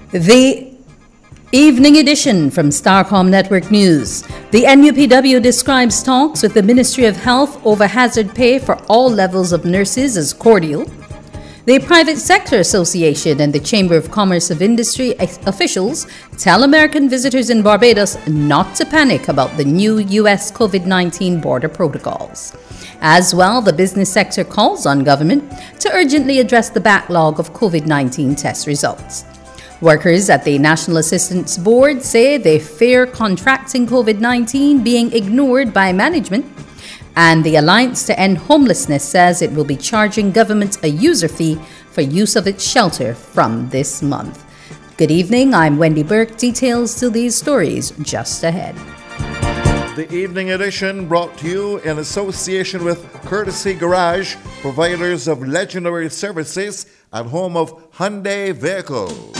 The evening edition from Starcom Network News. The NUPW describes talks with the Ministry of Health over hazard pay for all levels of nurses as cordial. The Private Sector Association and the Chamber of Commerce of Industry officials tell American visitors in Barbados not to panic about the new U.S. COVID-19 border protocols. As well, the business sector calls on government to urgently address the backlog of COVID-19 test results. Workers at the National Assistance Board say they fear contracting COVID-19 being ignored by management. And the Alliance to End Homelessness says it will be charging government a user fee for use of its shelter from this month. Good evening, I'm Wendy Burke. Details to these stories just ahead. The evening edition brought to you in association with Courtesy Garage, providers of legendary services at home of Hyundai Vehicles.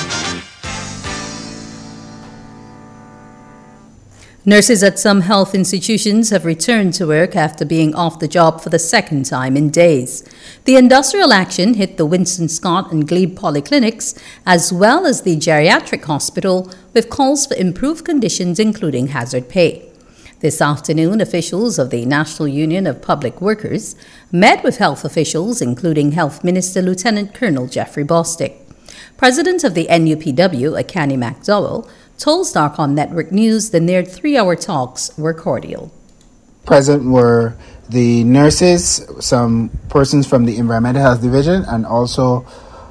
Nurses at some health institutions have returned to work after being off the job for the second time in days. The industrial action hit the Winston Scott and Glebe polyclinics, as well as the geriatric hospital, with calls for improved conditions, including hazard pay. This afternoon, officials of the National Union of Public Workers met with health officials, including Health Minister Lieutenant Colonel Jeffrey Bostick. President of the NUPW, Akani McDowell, told Starcom Network News the near 3-hour talks were cordial. Present were the nurses, some persons from the Environmental Health Division, and also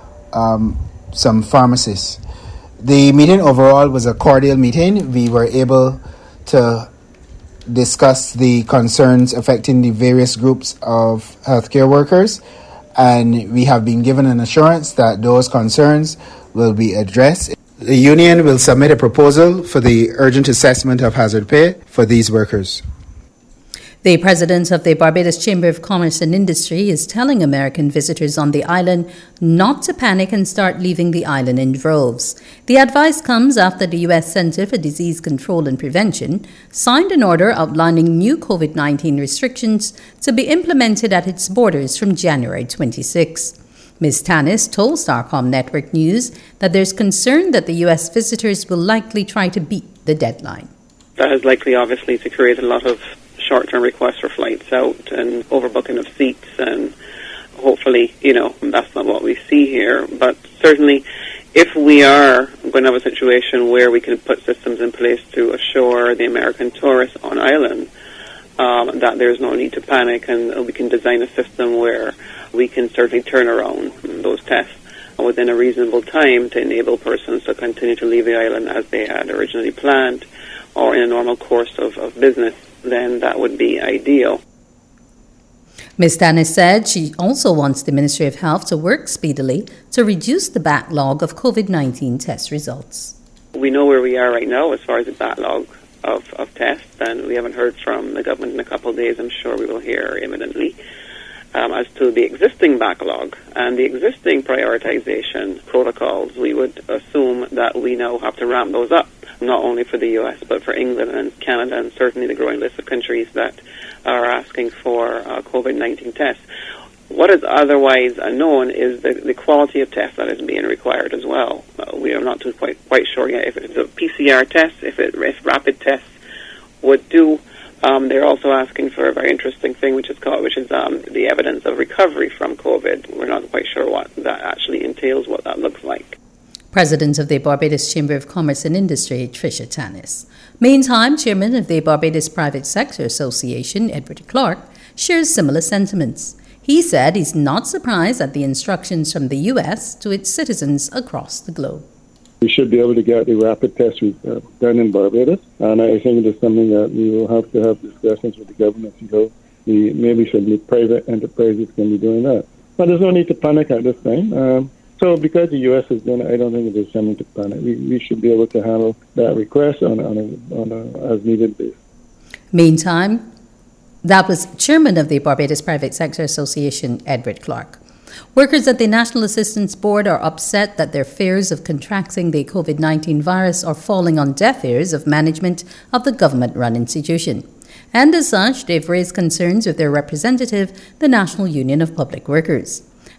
some pharmacists. The meeting overall was a cordial meeting. We were able to discuss the concerns affecting the various groups of healthcare workers, and we have been given an assurance that those concerns will be addressed. The union will submit a proposal for the urgent assessment of hazard pay for these workers. The president of the Barbados Chamber of Commerce and Industry is telling American visitors on the island not to panic and start leaving the island in droves. The advice comes after the U.S. Center for Disease Control and Prevention signed an order outlining new COVID-19 restrictions to be implemented at its borders from January 26. Ms. Tannis told Starcom Network News that there's concern that the U.S. visitors will likely try to beat the deadline. That is likely, obviously, to create a lot of short-term requests for flights out and overbooking of seats, and hopefully, that's not what we see here. But certainly, if we are going to have a situation where we can put systems in place to assure the American tourists on island that there's no need to panic, and we can design a system where we can certainly turn around those tests within a reasonable time to enable persons to continue to leave the island as they had originally planned or in a normal course of business, then that would be ideal. Ms. Tannis said she also wants the Ministry of Health to work speedily to reduce the backlog of COVID-19 test results. We know where we are right now as far as the backlog of tests, and we haven't heard from the government in a couple of days. I'm sure we will hear imminently. As to the existing backlog and the existing prioritization protocols, we would assume that we now have to ramp those up, not only for the U.S., but for England and Canada, and certainly the growing list of countries that are asking for COVID-19 tests. What is otherwise unknown is the quality of tests that is being required as well. We are not quite sure yet if it's a PCR test, if rapid tests would do. They're also asking for a very interesting thing, which is the evidence of recovery from COVID. We're not quite sure what that actually entails, what that looks like. President of the Barbados Chamber of Commerce and Industry, Tricia Tannis. Meantime, Chairman of the Barbados Private Sector Association, Edward Clark, shares similar sentiments. He said he's not surprised at the instructions from the U.S. to its citizens across the globe. We should be able to get the rapid test done in Barbados, and I think it is something that we will have to have discussions with the government to go. Maybe some private enterprises can be doing that. But there's no need to panic at this time. So because the U.S. has done it, I don't think there's something to panic. We should be able to handle that request on a as needed basis. Meantime, that was Chairman of the Barbados Private Sector Association, Edward Clark. Workers at the National Assistance Board are upset that their fears of contracting the COVID-19 virus are falling on deaf ears of management of the government-run institution. And as such, they've raised concerns with their representative, the National Union of Public Workers.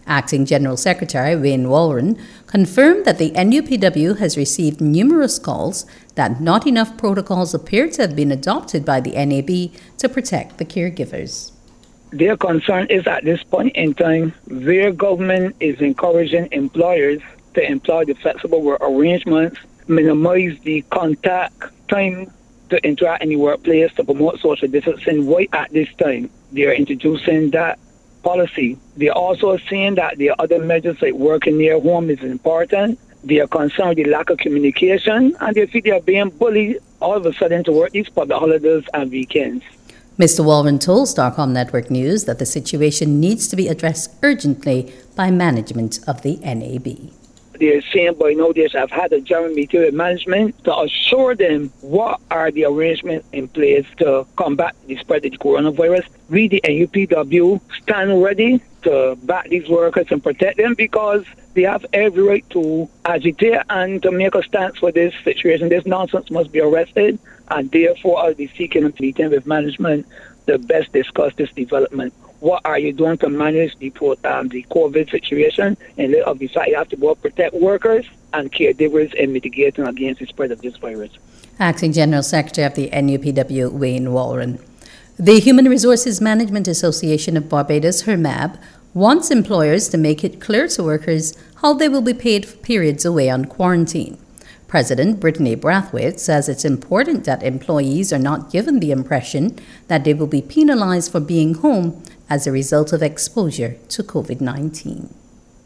Acting General Secretary Wayne Walron confirmed that the NUPW has received numerous calls that not enough protocols appear to have been adopted by the NAB to protect the caregivers. Their concern is at this point in time, their government is encouraging employers to employ the flexible work arrangements, minimize the contact time to interact in the workplace to promote social distancing. Right at this time, they are introducing that policy. They are also saying that the other measures like working near home is important. They are concerned with the lack of communication, and they feel they are being bullied all of a sudden to work these public holidays and weekends. Mr. Walron told Starcom Network News that the situation needs to be addressed urgently by management of the NAB. They are saying by now they have had a joint meeting with management to assure them what are the arrangements in place to combat the spread of the coronavirus. We, the NUPW, stand ready to back these workers and protect them because they have every right to agitate and to make a stance for this situation. This nonsense must be arrested, and therefore I'll be seeking a meeting with management to best discuss this development. What are you doing to manage the COVID situation? And light of the fact you have to both protect workers and caregivers in mitigating against the spread of this virus. Acting General Secretary of the NUPW, Wayne Walron. The Human Resources Management Association of Barbados, HRMAB, wants employers to make it clear to workers how they will be paid for periods away on quarantine. President Brittany Brathwaite says it's important that employees are not given the impression that they will be penalized for being home as a result of exposure to COVID-19.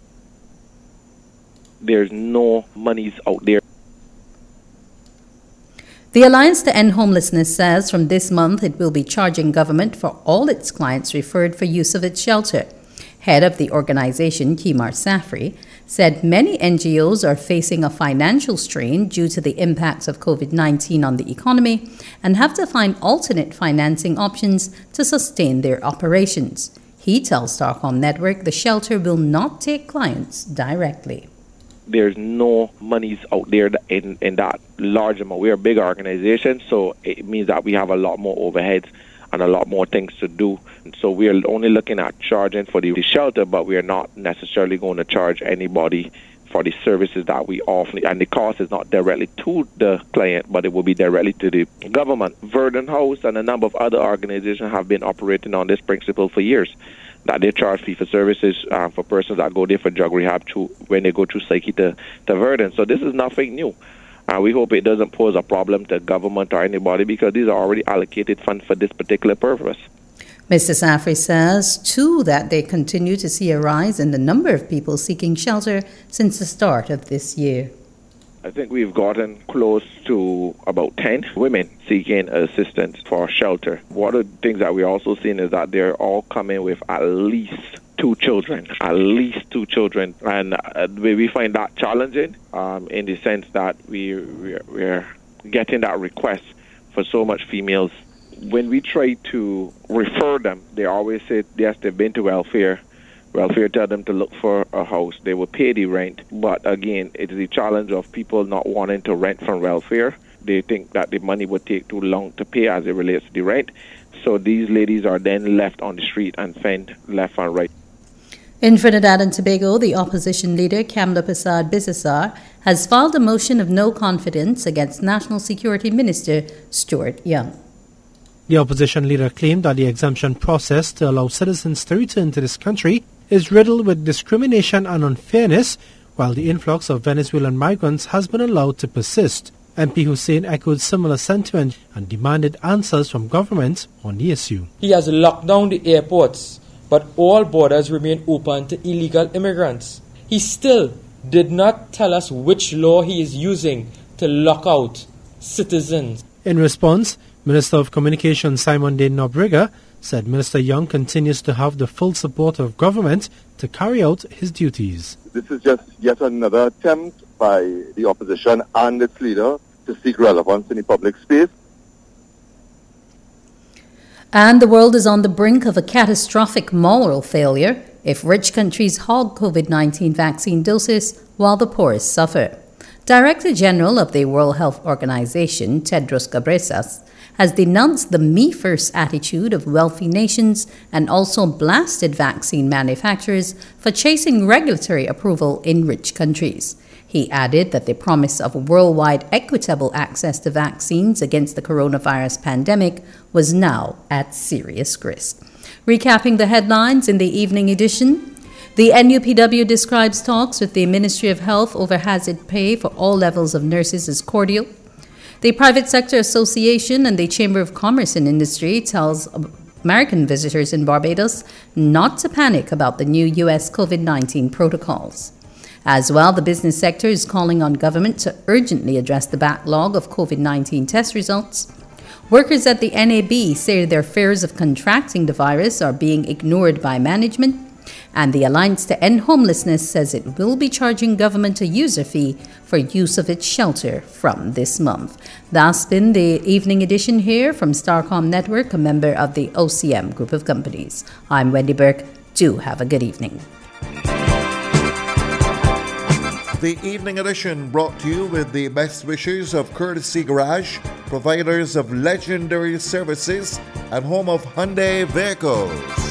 There's no monies out there. The Alliance to End Homelessness says from this month it will be charging government for all its clients referred for use of its shelter. Head of the organization, Kimar Safri, said many NGOs are facing a financial strain due to the impacts of COVID-19 on the economy and have to find alternate financing options to sustain their operations. He tells Starcom Network the shelter will not take clients directly. There's no monies out there in that large amount. We're a big organization, so it means that we have a lot more overheads and a lot more things to do. So we are only looking at charging for the shelter, but we are not necessarily going to charge anybody for the services that we offer. And the cost is not directly to the client, but it will be directly to the government. Verdant House and a number of other organizations have been operating on this principle for years, that they charge fee for services for persons that go there for drug rehab when they go through psyche to Verdant. So this is nothing new. We hope it doesn't pose a problem to government or anybody because these are already allocated funds for this particular purpose. Mr. Safri says, too, that they continue to see a rise in the number of people seeking shelter since the start of this year. I think we've gotten close to about 10 women seeking assistance for shelter. One of the things that we're also seeing is that they're all coming with at least two children. And we find that challenging in the sense that we're getting that request for so much females. When we try to refer them, they always say, yes, they've been to welfare. Welfare tell them to look for a house. They will pay the rent. But again, it's the challenge of people not wanting to rent from welfare. They think that the money would take too long to pay as it relates to the rent. So these ladies are then left on the street and fend left and right. In Trinidad and Tobago, the opposition leader, Kamla Persad Bissessar, has filed a motion of no confidence against National Security Minister Stuart Young. The opposition leader claimed that the exemption process to allow citizens to return to this country is riddled with discrimination and unfairness, while the influx of Venezuelan migrants has been allowed to persist. MP Hussein echoed similar sentiment and demanded answers from government on the issue. He has locked down the airports, but all borders remain open to illegal immigrants. He still did not tell us which law he is using to lock out citizens. In response, Minister of Communications Simon Dane Nobrega said Minister Young continues to have the full support of government to carry out his duties. This is just yet another attempt by the opposition and its leader to seek relevance in the public space. And the world is on the brink of a catastrophic moral failure if rich countries hog COVID-19 vaccine doses while the poorest suffer. Director General of the World Health Organization, Tedros Ghebreyesus, has denounced the me first attitude of wealthy nations and also blasted vaccine manufacturers for chasing regulatory approval in rich countries. He added that the promise of worldwide equitable access to vaccines against the coronavirus pandemic was now at serious risk. Recapping the headlines in the evening edition, the NUPW describes talks with the Ministry of Health over hazard pay for all levels of nurses as cordial. The Private Sector Association and the Chamber of Commerce and Industry tells American visitors in Barbados not to panic about the new U.S. COVID-19 protocols. As well, the business sector is calling on government to urgently address the backlog of COVID-19 test results. Workers at the NAB say their fears of contracting the virus are being ignored by management. And the Alliance to End Homelessness says it will be charging government a user fee for use of its shelter from this month. That's been the evening edition here from Starcom Network, a member of the OCM group of companies. I'm Wendy Burke. Do have a good evening. The evening edition brought to you with the best wishes of Courtesy Garage, providers of legendary services and home of Hyundai vehicles.